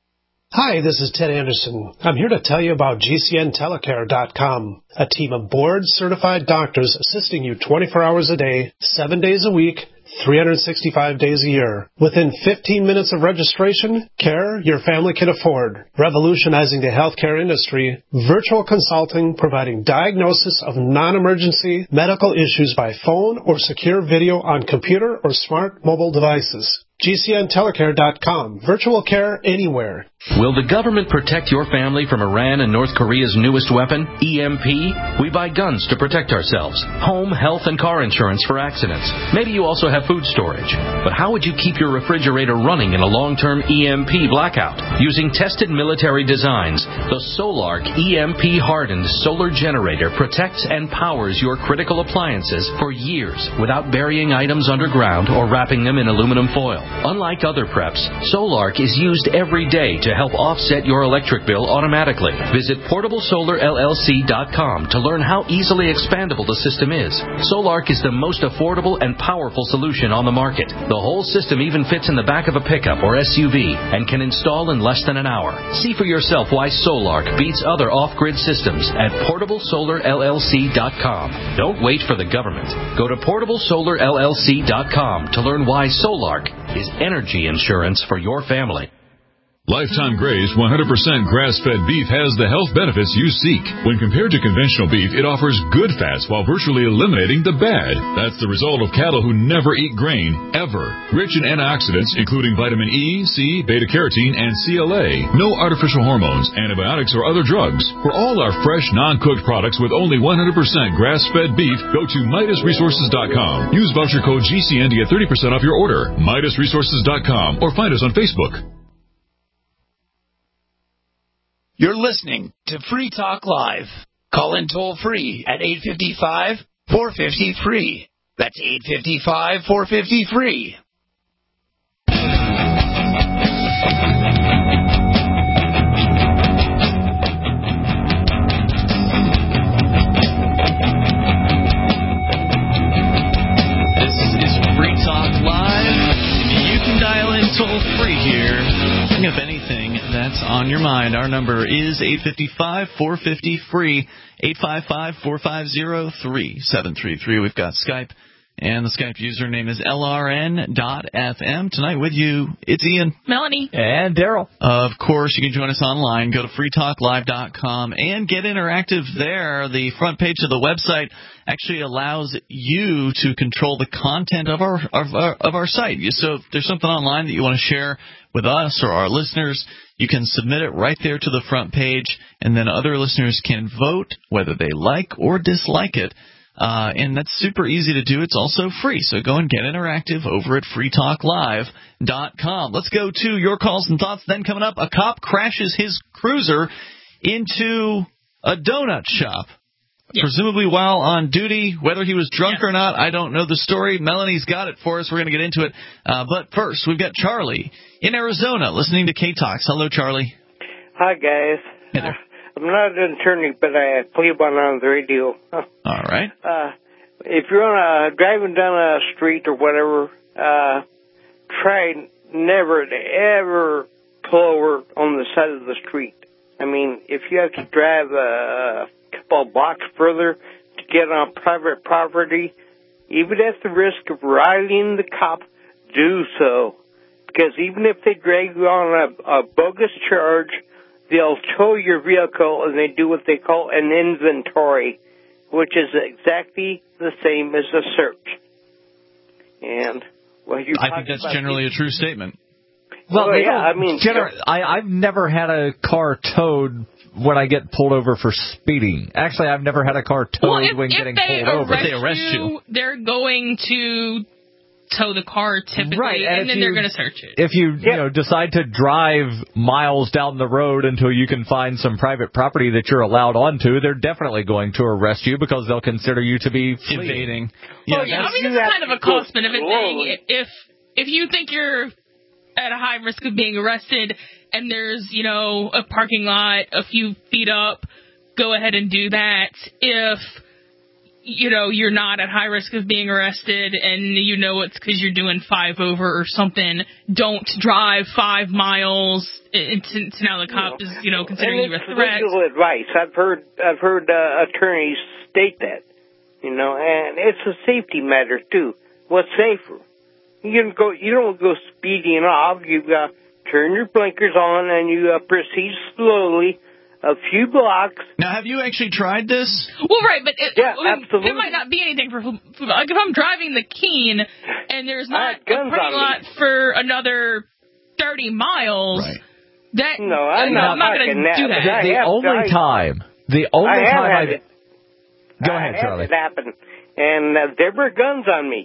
Hi, this is Ted Anderson. I'm here to tell you about G C N telecare dot com, a team of board-certified doctors assisting you twenty-four hours a day, seven days a week, three hundred sixty-five days a year. Within fifteen minutes of registration, care your family can afford. Revolutionizing the healthcare industry, virtual consulting providing diagnosis of non-emergency medical issues by phone or secure video on computer or smart mobile devices. G C N telecare dot com. Virtual care anywhere. Will the government protect your family from Iran and North Korea's newest weapon, E M P? We buy guns to protect ourselves, home, health, and car insurance for accidents. Maybe you also have food storage. But how would you keep your refrigerator running in a long-term E M P blackout? Using tested military designs, the Solark E M P-hardened solar generator protects and powers your critical appliances for years without burying items underground or wrapping them in aluminum foil. Unlike other preps, Solark is used every day to help offset your electric bill automatically. Visit portable solar L L C dot com to learn how easily expandable the system is. Solark is the most affordable and powerful solution on the market. The whole system even fits in the back of a pickup or S U V and can install in less than an hour. See for yourself why Solark beats other off-grid systems at portable solar L L C dot com. Don't wait for the government. Go to portable solar L L C dot com to learn why Solark is energy insurance for your family. Lifetime Gray's one hundred percent grass-fed beef has the health benefits you seek. When compared to conventional beef, it offers good fats while virtually eliminating the bad. That's the result of cattle who never eat grain, ever. Rich in antioxidants, including vitamin E, C, beta-carotene, and C L A. No artificial hormones, antibiotics, or other drugs. For all our fresh, non-cooked products with only one hundred percent grass-fed beef, go to Midas Resources dot com. Use voucher code G C N to get thirty percent off your order. Midas Resources dot com or find us on Facebook. You're listening to Free Talk Live. Call in toll free at eight five five, four five zero, free. That's eight five five, four five zero, free. This is Free Talk Live. You can dial in toll free here. Bring up anything that's on your mind. Our number is eight five five, four five zero, free, eight five five, four five zero, three seven three three. We've got Skype, and the Skype username is L R N dot F M. Tonight with you, it's Ian, Melanie, and Daryl. Of course, you can join us online. Go to free talk live dot com and get interactive there. The front page of the website actually allows you to control the content of our of our, of our site. So if there's something online that you want to share with us or our listeners, you can submit it right there to the front page, and then other listeners can vote whether they like or dislike it. Uh, and that's super easy to do. It's also free. So go and get interactive over at free talk live dot com. Let's go to your calls and thoughts. Then coming up, a cop crashes his cruiser into a donut shop. Yeah. Presumably while on duty, whether he was drunk yeah. or not, I don't know the story. Melanie's got it for us. We're going to get into it. Uh, but first, we've got Charlie in Arizona listening to K-Talks. Hello, Charlie. Hi, guys. Hey there. I'm not an attorney, but I play one on the radio. All right. Uh, if you're on a, driving down a street or whatever, uh, try never to ever pull over on the side of the street. I mean, if you have to drive a couple of blocks further to get on private property, even at the risk of riling the cop, do so. Because even if they drag you on a, a bogus charge, they'll tow your vehicle and they do what they call an inventory, which is exactly the same as a search. And well, you I think that's generally a true statement. Well, well yeah, I mean, gener- I, I've never had a car towed when I get pulled over for speeding. Actually, I've never had a car towed well, if, when if getting they pulled over. If they arrest you, they're going to tow the car typically, right, and, and then you, they're going to search it. If you, yep. you know, decide to drive miles down the road until you can find some private property that you're allowed onto, they're definitely going to arrest you because they'll consider you to be evading. Yeah, well, yeah, I mean, it's kind of a cost benefit thing. If if you think you're at a high risk of being arrested and there's, you know, a parking lot a few feet up, go ahead and do that. If you know, you're not at high risk of being arrested and you know it's because you're doing five over or something, don't drive five miles into now the cop is, you know, considering you a threat. Legal advice. I've heard I've heard uh, attorneys state that, you know, and it's a safety matter too. What's safer? You can go. You don't go speeding off. You uh, turn your blinkers on and you uh, proceed slowly. A few blocks. Now, have you actually tried this? Well, right, but it, yeah, I mean, absolutely. It might not be anything for, for like if I'm driving the Keene and there's not a parking lot for another thirty miles. Right. That no, I'm not, I'm not going to do that. The, the have, only I, time, the only I time have I've it. Go ahead, I Charlie. It happened, and uh, there were guns on me,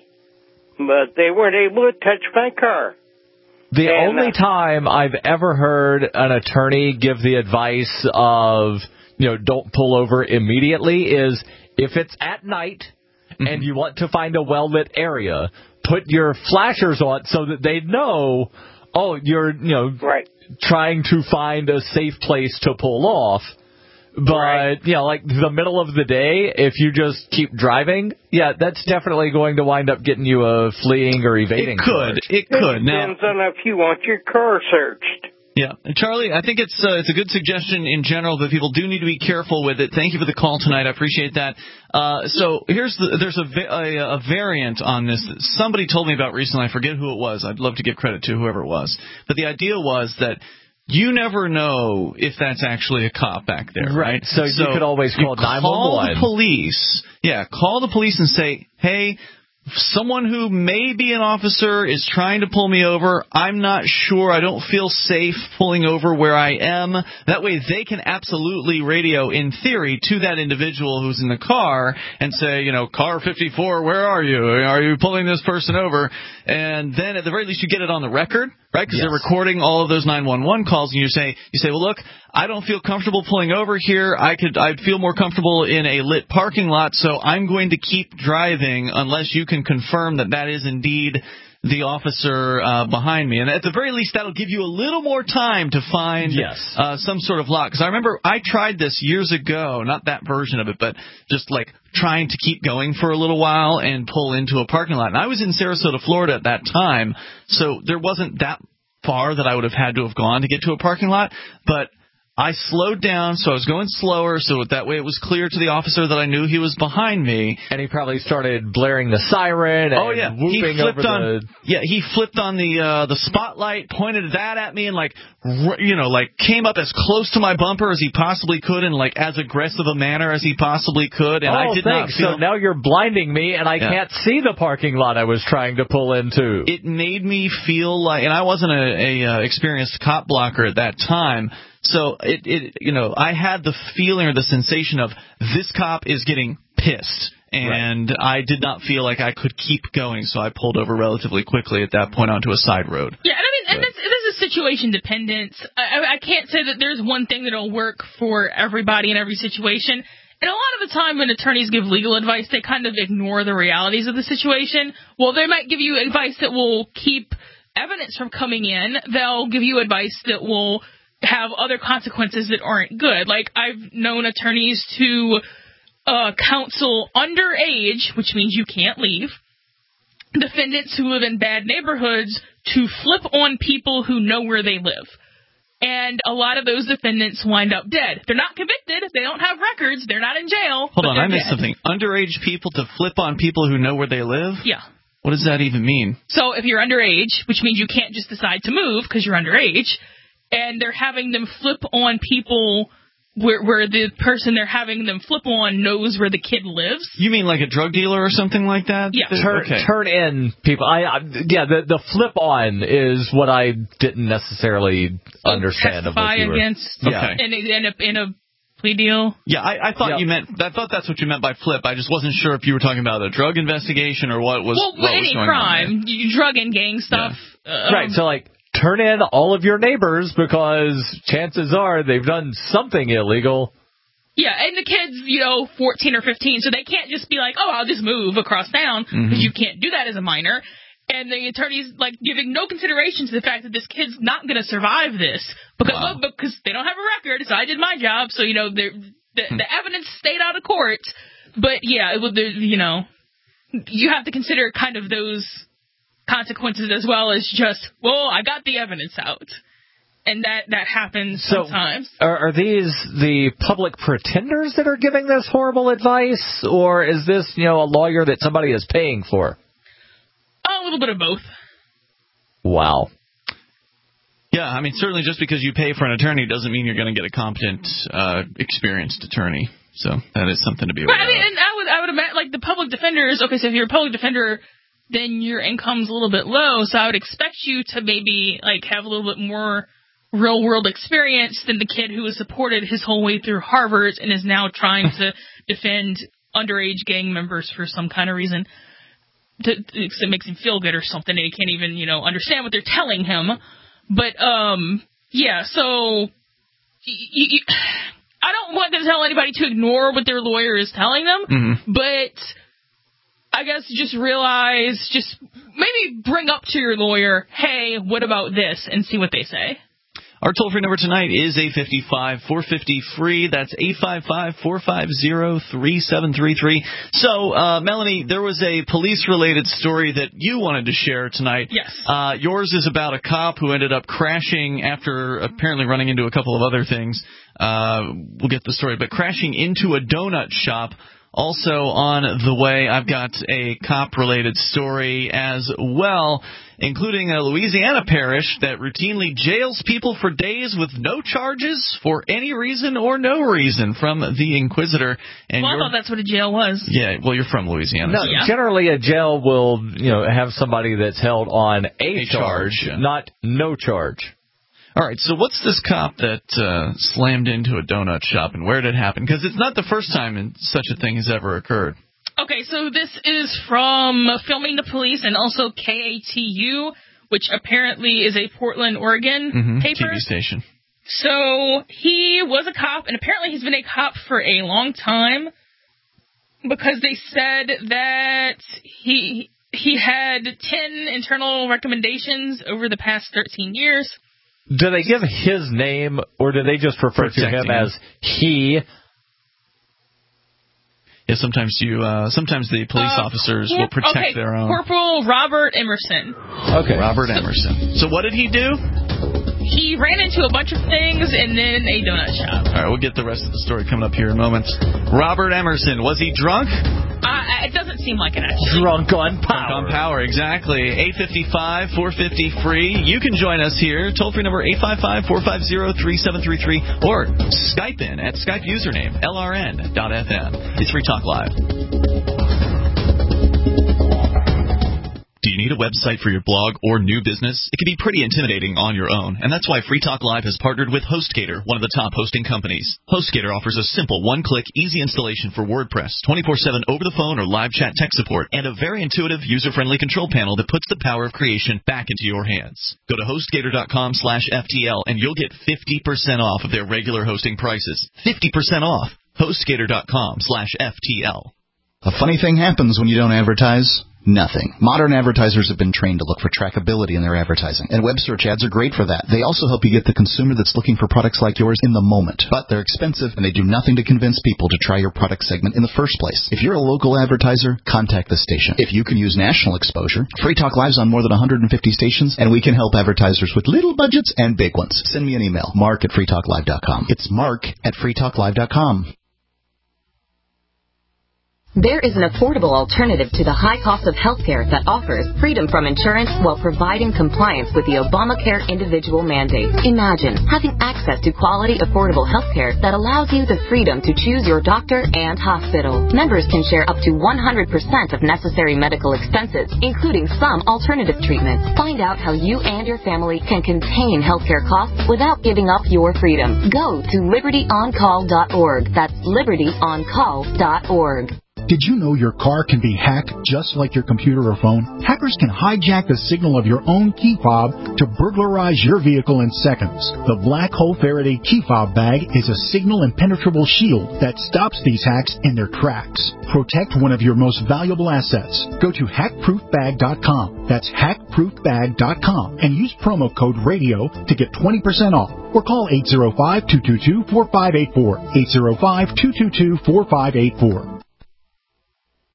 but they weren't able to touch my car. The and, only uh, time I've ever heard an attorney give the advice of, you know, don't pull over immediately is if it's at night mm-hmm. and you want to find a well-lit area, put your flashers on so that they know, oh, you're, you know, right. trying to find a safe place to pull off. But, right. you know, like the middle of the day, if you just keep driving, yeah, that's definitely going to wind up getting you a fleeing or evading It could. charge. It could. It now, depends on if you want your car searched. Yeah. And Charlie, I think it's uh, it's a good suggestion in general, but people do need to be careful with it. Thank you for the call tonight. I appreciate that. Uh, so here's the, there's a, a, a variant on this that somebody told me about recently. I forget who it was. I'd love to give credit to whoever it was. But the idea was that you never know if that's actually a cop back there, right? right? So, so you could always call nine one one. Call the police. Yeah, call the police and say, hey, someone who may be an officer is trying to pull me over. I'm not sure. I don't feel safe pulling over where I am. That way they can absolutely radio, in theory, to that individual who's in the car and say, you know, car fifty-four, where are you? Are you pulling this person over? And then at the very least you get it on the record, right? Because yes. they're recording all of those nine one one calls, and you say, you say, well, look, I don't feel comfortable pulling over here. I could, I'd feel more comfortable in a lit parking lot, so I'm going to keep driving unless you can confirm that that is indeed the officer uh, behind me. And at the very least, that'll give you a little more time to find yes. uh, some sort of lock. Because I remember I tried this years ago, not that version of it, but just like trying to keep going for a little while and pull into a parking lot. And I was in Sarasota, Florida at that time, so there wasn't that far that I would have had to have gone to get to a parking lot, but I slowed down, so I was going slower, so that way it was clear to the officer that I knew he was behind me. And he probably started blaring the siren and oh, yeah. whooping he flipped over on, the... Yeah, he flipped on the uh, the spotlight, pointed that at me, and, like, r- you know, like came up as close to my bumper as he possibly could in, like, as aggressive a manner as he possibly could. And oh, I did thanks. not feel... So now you're blinding me, and I yeah. can't see the parking lot I was trying to pull into. It made me feel like... And I wasn't a, a uh, experienced cop blocker at that time, so it, it, you know, I had the feeling or the sensation of this cop is getting pissed, and right. I did not feel like I could keep going, so I pulled over relatively quickly at that point onto a side road. Yeah, and I mean, and this, this is situation dependent. I, I can't say that there's one thing that'll work for everybody in every situation. And a lot of the time when attorneys give legal advice, they kind of ignore the realities of the situation. Well, they might give you advice that will keep evidence from coming in. They'll give you advice that will have other consequences that aren't good. Like, I've known attorneys to uh, counsel underage, which means you can't leave, defendants who live in bad neighborhoods to flip on people who know where they live. And a lot of those defendants wind up dead. They're not convicted. They don't have records. They're not in jail. Hold on, I missed dead. something. Underage people to flip on people who know where they live? Yeah. What does that even mean? So if you're underage, which means you can't just decide to move because you're underage, and they're having them flip on people where, where the person they're having them flip on knows where the kid lives. You mean like a drug dealer or something like that? Yeah. Turn, okay. turn in people. I, I yeah. The the flip on is what I didn't necessarily so understand. Testify of what against. You were, okay. In a, in a in a plea deal. Yeah, I, I thought yep. you meant. I thought that's what you meant by flip. I just wasn't sure if you were talking about a drug investigation or what was. Well, what any was going crime, on you drug and gang stuff. Yeah. Um, right. So like. Turn in all of your neighbors because chances are they've done something illegal. Yeah, and the kids, you know, fourteen or fifteen, so they can't just be like, oh, I'll just move across town, because mm-hmm. you can't do that as a minor. And the attorney's, like, giving no consideration to the fact that this kid's not going to survive this, because wow. well, because they don't have a record, so I did my job, so, you know, the, the, the evidence stayed out of court, But, yeah, it would, you know, you have to consider kind of those consequences as well as just, well, I got the evidence out. And that, that happens so sometimes. Are, are these the public pretenders that are giving this horrible advice? Or is this, you know, a lawyer that somebody is paying for? A little bit of both. Wow. Yeah, I mean, certainly just because you pay for an attorney doesn't mean you're going to get a competent, uh, experienced attorney. So that is something to be aware of. I mean, of. and I would, I would imagine, like, the public defenders, okay, so if you're a public defender, then your income's a little bit low, so I would expect you to maybe, like, have a little bit more real-world experience than the kid who was supported his whole way through Harvard and is now trying to defend underage gang members for some kind of reason. To, it makes him feel good or something, and he can't even, you know, understand what they're telling him. But, um, yeah, so... You, you, I don't want to tell anybody to ignore what their lawyer is telling them, mm-hmm. but I guess just realize, just maybe bring up to your lawyer, hey, what about this, and see what they say. Our toll-free number tonight is eight five five, four five zero, free. That's eight five five, four five zero, three seven three three. So, uh, Melanie, there was a police-related story that you wanted to share tonight. Yes. Uh, yours is about a cop who ended up crashing after apparently running into a couple of other things. Uh, we'll get the story, but crashing into a donut shop. Also on the way, I've got a cop-related story as well, including a Louisiana parish that routinely jails people for days with no charges for any reason or no reason from the Inquisitor. And well, I thought that's what a jail was. Yeah, well, you're from Louisiana. No, so. yeah. Generally, a jail will, you know, have somebody that's held on a, a charge, charge yeah. not no charge. All right, so what's this cop that uh, slammed into a donut shop, and where did it happen? Because it's not the first time such a thing has ever occurred. Okay, so this is from Filming the Police and also K A T U, which apparently is a Portland, Oregon mm-hmm, paper. T V station. So he was a cop, and apparently he's been a cop for a long time because they said that he he had ten internal recommendations over the past thirteen years. Do they give his name, or do they just refer to him as he? Yeah, sometimes you, uh, sometimes the police uh, officers Cor- will protect okay, their own. Corporal Robert Emerson. Okay, Robert Emerson. So what did he do? He ran into a bunch of things and then a donut shop. All right, we'll get the rest of the story coming up here in moments. Robert Emerson, was he drunk? Uh, it doesn't seem like it, actually. Drunk on power. Drunk on power, exactly. eight five five, four five zero, free. You can join us here. Toll-free number eight five five, four five zero, three seven three three or Skype in at Skype username L R N dot F M. It's Free Talk Live. Do you need a website for your blog or new business? It can be pretty intimidating on your own, and that's why Free Talk Live has partnered with HostGator, one of the top hosting companies. HostGator offers a simple one-click, easy installation for WordPress, twenty-four seven over-the-phone or live chat tech support, and a very intuitive, user-friendly control panel that puts the power of creation back into your hands. Go to HostGator.com slash FTL, and you'll get fifty percent off of their regular hosting prices. fifty percent off. HostGator.com slash FTL. A funny thing happens when you don't advertise. Nothing. Modern advertisers have been trained to look for trackability in their advertising, and web search ads are great for that. They also help you get the consumer that's looking for products like yours in the moment. But they're expensive, and they do nothing to convince people to try your product segment in the first place. If you're a local advertiser, contact the station. If you can use national exposure, Free Talk Live's on more than one hundred fifty stations, and we can help advertisers with little budgets and big ones. Send me an email, mark at free talk live dot com. It's mark at free talk live dot com. There is an affordable alternative to the high cost of healthcare that offers freedom from insurance while providing compliance with the Obamacare individual mandate. Imagine having access to quality, affordable healthcare that allows you the freedom to choose your doctor and hospital. Members can share up to one hundred percent of necessary medical expenses, including some alternative treatments. Find out how you and your family can contain healthcare costs without giving up your freedom. Go to liberty on call dot org. That's liberty on call dot org. Did you know your car can be hacked just like your computer or phone? Hackers can hijack the signal of your own key fob to burglarize your vehicle in seconds. The Black Hole Faraday key fob bag is a signal impenetrable shield that stops these hacks in their tracks. Protect one of your most valuable assets. Go to hack proof bag dot com. That's hack proof bag dot com and use promo code RADIO to get twenty percent off. Or call eight zero five, two two two, four five eight four. eight zero five, two two two, four five eight four.